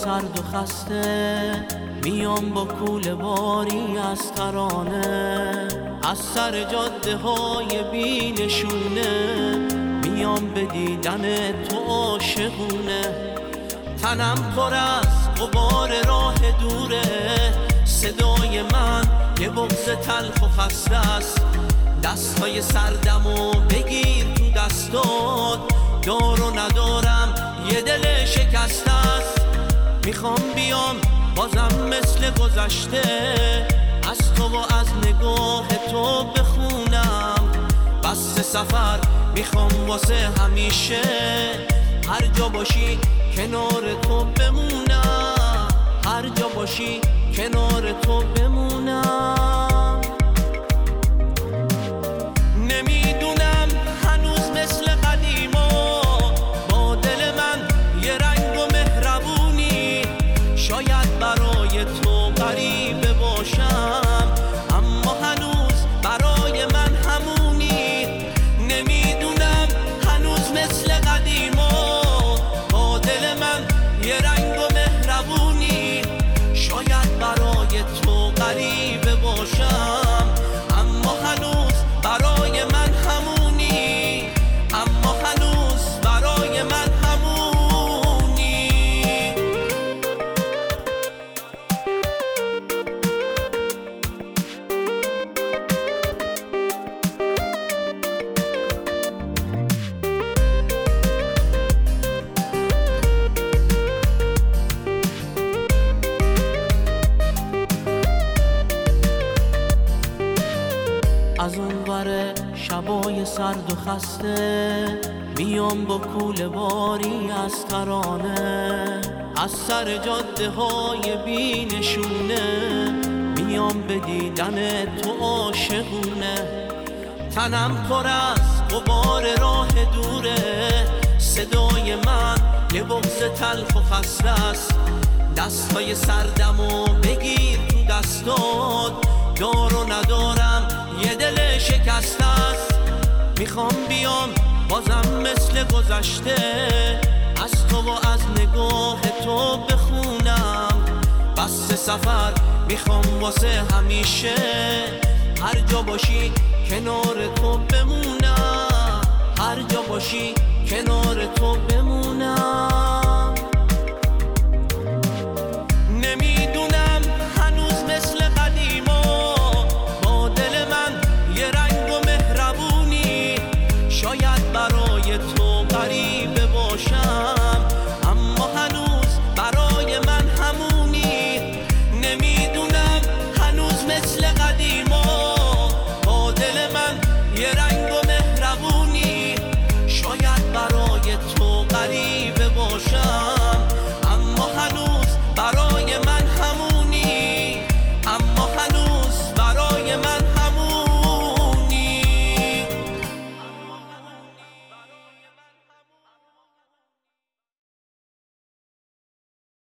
سرد و خسته میام با کوله باری از ترانه، از سر جاده های بی نشونه میام به دیدن تو عاشقونه. تنم پر از غبار راه دوره، صدای من یه بغض تلخ و خسته است. دستای سردمو بگیر تو دستات، دار و ندارم یه دل شکسته است. میخوام بیام بازم مثل گذشته، از تو و از نگاه تو بخونم. بس سفر میخوام واسه همیشه، هر جا باشی کنار تو بمونم، هر جا باشی کنار تو بمونم. نمیدونم هنوز مثل قدیما با دل من یه رنگ و مهربونی، شاید برای تو غریبه باشم اما هنوز برای من همونی. نمیدونم هنوز مثل قدیما با دل من یه رنگ و مهربونی، شاید برای تو غریبه باشم اما هنوز برای من همونی، اما هنوز برای من همونی. از اون ور شبای سرد و خسته میام با کوله باری از ترانه، از سر جاده های بی نشونه میام به دیدن تو عاشقونه. تنم پر از غبار راه دوره، صدای من یه بغض تلخ و خسته است. دستای سردمو بگیر تو دستات، دار و ندارم یه دل شکسته است. میخوام بیام بازم مثل گذشته، از تو و از نگاه تو بخونم. بس سفر میخوام واسه همیشه، هر جا باشی کنار تو بمونم، هر جا باشی کنار تو